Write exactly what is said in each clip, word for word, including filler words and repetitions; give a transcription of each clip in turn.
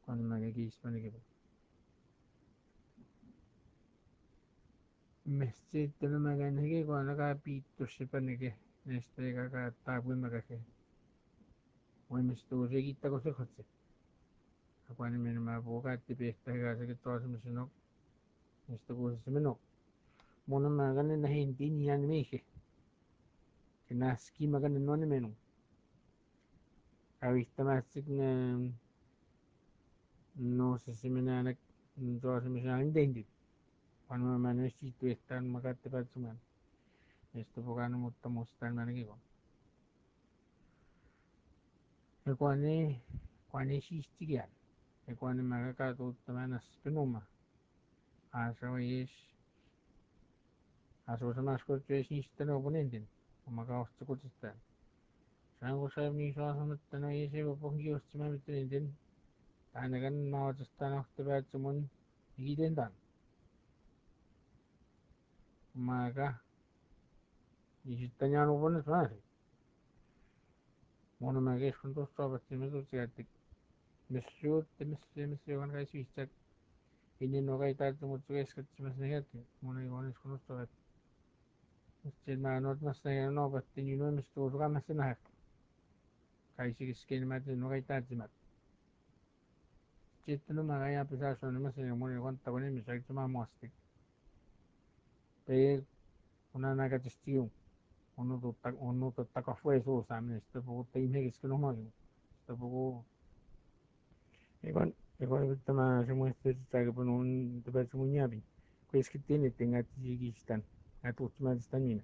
Onunla giismani gibi. Messi kuanaga piittussipanike nestegaga taagwimagake uimistuusigittagusukutsi akuani minamapuugaatti piihtagaasagi toosimusinok nistukuusisiminok munamagani nahintinianimiije kinaskimagani nuanimenu awihtamaatsik na nuusisiminaanak toosimisinaaninteintit Panumanusitu makati patsuman. Esto bukan mutta mustan managiko. Ekuani kuani sistigian. Ekuani magakatu tamanas penuma. Asa is aso sama skot es nistan oponentin. Umaga ostukutistan. Sango sa mi so sama tano ese bopongi ostima mitentin. Tanagan mawatastan okte patsumun igitentan. Maka isittäjään uponnes väsi. Mona mä keskon tuossa opettiin me tutsiaatti. Messuutti, messi, messi, joka kai syystä. Inni no kai täyttä, mutta keskatsi mä sinne jätti. Mona ei vaan keskon tuossa opettiin. Sitten mä noit mä sinne no opettiin, niin noin mistä tuossa kai mä sinne nähtä. Kai se kesken mä tein no kai täyttä mä. Sitten no mä kai jää pisää suunnin mä sinne, mona ei kontta, kun ihmisiä, että mä muasti. Pei, kun mä näkätistä juun. On totta kahvia suussa, minä sitä puhutte ihmiseksi omakin. Sitä puhuu. Eikon, eikon tämä se muistaa, että aika paljon on tämä se mun jääpi. Kun eskittiin, että enkä tisikistän. Ja tutkimaan sitä niin.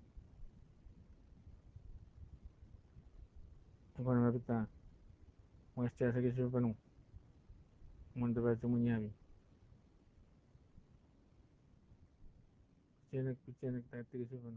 Eikon mä pitää. Muistaa se kysyä paljon. Mun tämä se mun jääpi. Kutsenek, kutsenek, täytyy kysyä paljon.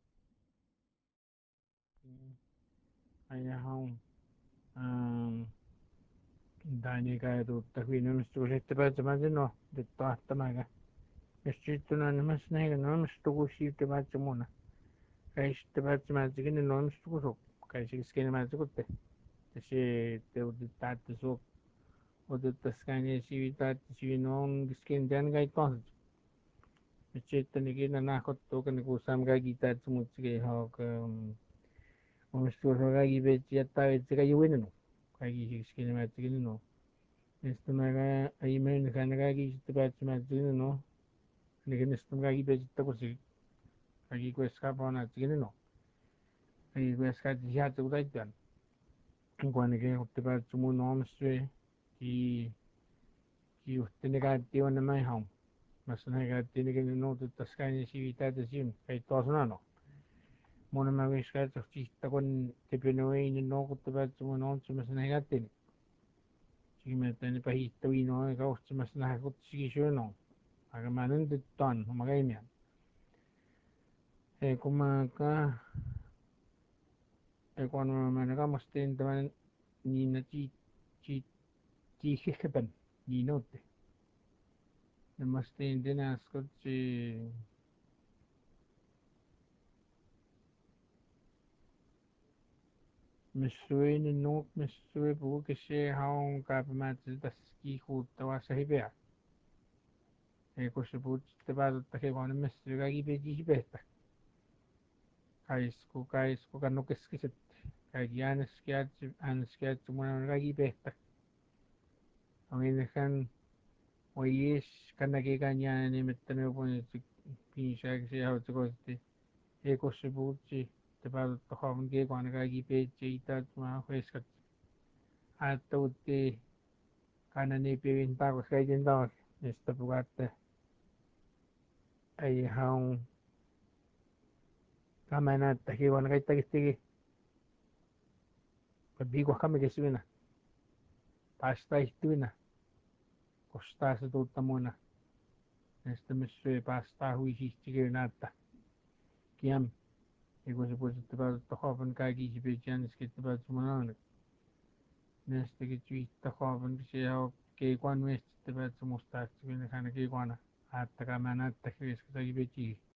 Aina haun. Ähm. Dani kai tuutta kvinnonnistuu sitten päättämään no, nyt tahtamaan. Jos sitten on enemmän näin, no on stuku siitä päättämään. Kai sitten päättämään, että niin on stuku sok. Kai se kesken mä tukutte. Se te otetaan, että sok. Otettaisiin ne siitä, että siinä on kesken tämän kai kanssa. Nyt sitten niin kiinni nähkottuu, kun kun saamme kaikki täyttä, mutta se ei haaka. Omistuus on kaikki peitsi jättää, että se kaikki uinenut. Kaikki kesken mä tekin no. Nästa määrä ei mene kana kaikki sitten päättämään tyyny no. Niin nästa kaikki päättää kun se kaikki kueskaa paana tyyny no. Ei kueskaa tiedä että kutaittaan. Kun ainakin otti päättää mun omistui. Ki ki yhtenä käytti on nämä ihan. Mä sanoin käytti niin no tuttas kai siitä että siinä ei taas no. Mun mä kueskaa että sitten kun tepinoi niin no kun päättää mun omistui mä sanoin käytti. Sige tänne pähittäviin on aika ostamassa nähdä kutsikin syönon. Aika mä nyt nyt on, oma käimiä. Ei kun mä ka... Ei kun mä mä kammastin tämän niin että siit... Siit... Tiihkepän. Niin ootte. Ja mä stiin tänään skotsi... Mä syöin nuuk, mä syöin puhukisi haun kaapamaan tästä kiihuuttavassa hipeä. Ei kun se puhut sitten päätöttä hevonen mä syö kaikki peti hipeästä. Kaisku, kaisku, kannu keskiset. Kaikki ääneskijät, ääneskijät, mun on kaikki pehtä. On ennenhän, oi jees, kannaki kanjaa nimettänyt joku, että piinsääksi ja hautsikoisesti. Eikos se puhutsi, että päätöttä haavun keikoana kaikki peitsi, itäät mä hueskat. Aattautti, kannan ei pivin taakos kaiken taas. Ja sitä puhutte, ei haun. Tämä näyttää hevonen kaikki teki. Viikko kamme kesyynä. Päästä ihtyynä. Kostaa se tuutta muina. Näistä myös syö päästää huisistikin näyttää. Kiam. Ja kun se puhutte päätöttä haavan kaikki se peitsi ääneskettä päätöttä mun aina. Näistäkin tyyttä haavan se on keikuan miestistä päätöttä musta, että kyllä hän keikuana. Aattakaa mä näyttää, että kaikki peitsi.